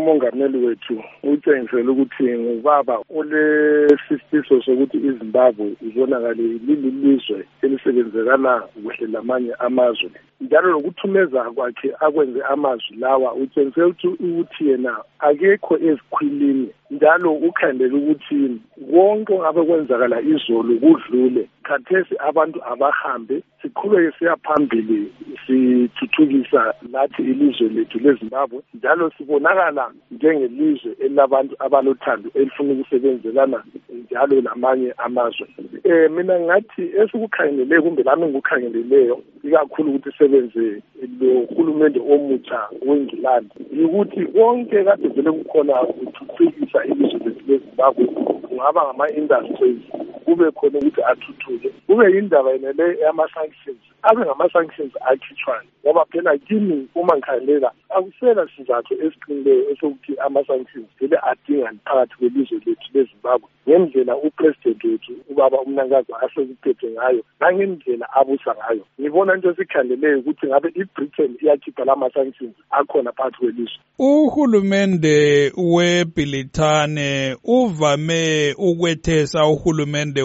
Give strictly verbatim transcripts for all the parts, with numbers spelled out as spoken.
umongameli wethu utshengisele ukuthi ngubaba olesifiso sokuthi iZimbabwe ibonakale lilizwe elisebenzekana kuhle lamanye amazwe, njalo lokuthumeza kwakhe akwenze amazwi lawa utshengisele ukuthi yena akekho ezikhwilini, njalo ukhandela ukuthi konke ongabe kwenzakala izolo kudlule. Khathesi abantu abahambe siqhubeke siya phambili sithuthukisa nathi ilizwe lethu leZimbabwe, njalo sibonakala njengelizwe elabantu abalothando elifuna ukusebenzelana njalo lamanye amazwe. Eh mina ngathi esikukhangeleleyo kumbe lami ngikukhangeleleyo ikakhulu ukuthi sebenze lo hulumende omutsha weNgilandi ukuthi konke kade vele kukhona ukuthuthukisa ilizwe lethu leZimbabwe, kungaba ngama-industries, kube khona ukuthi athuthuke, kube yindaba yenele yama-sanctions, abe ngama-sanctions akhitshwayo, ngoba phela kimi uma ngikhangelela akusela sizathu esiqinileyo esokuthi ama-sanctions vele adingani phakathi kwelizwe lethu leZimbabwe ngendlela upresident wethu ubaba uMnangagwa asekuphethe ngayo nangendlela abusa ngayo. Ngibona into esikhangeleleyo ukuthi ngabe iBritain iyakhipha lama-sanctions akhona phakathi kwelizwe. Uhulumende weBrithani uvame ukwethesa uhulumende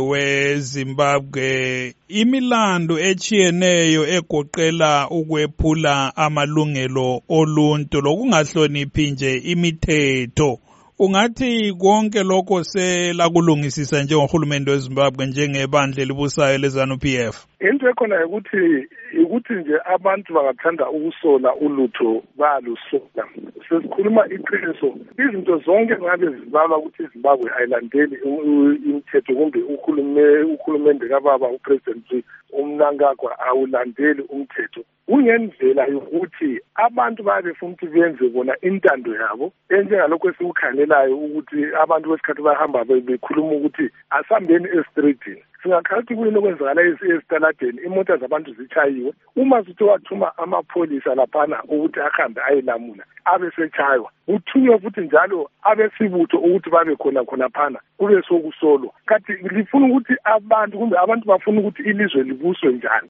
weZimbabwe imilando echiyeneyo egoqela ukwephula amalungelo oluntu lokungahloniphi nje imithetho. Ungathi konke lokho selakulungisisa njengohulumende weZimbabwe njengebandla elibusayo leZANU-P F? Into ekhona ukuthi ukuthi nje abantu bangathanda ukusola ulutho bayalusola. Sesikhuluma iqiniso, izinto zonke ngabe zibala ukuthi iZimbabwe ayilandeli imithetho kumbe uhulumende uhulumende kababa upresident uMnangagwa awulandeli umthetho. Kungendlela yokuthi abantu bayabefuna ukuthi benze bona intando yabo enjengalokho esikukhangelelayo ukuthi abantu besikhathi bahamba bekhuluma ukuthi asambeni estreetini. Singakhathi kuyini okwenzakala esitaladeni, imota zabantu zichayiwe, uma sithi wathuma amapholisa laphana ukuthi ahambe ayelamula abe sechaywa, uthunywe futhi njalo abesibutho ukuthi babe khona khona phana kube sokusolwa. Kathi lifuna ukuthi abantu kumbe abantu bafuna ukuthi ilizwe libuswe njani,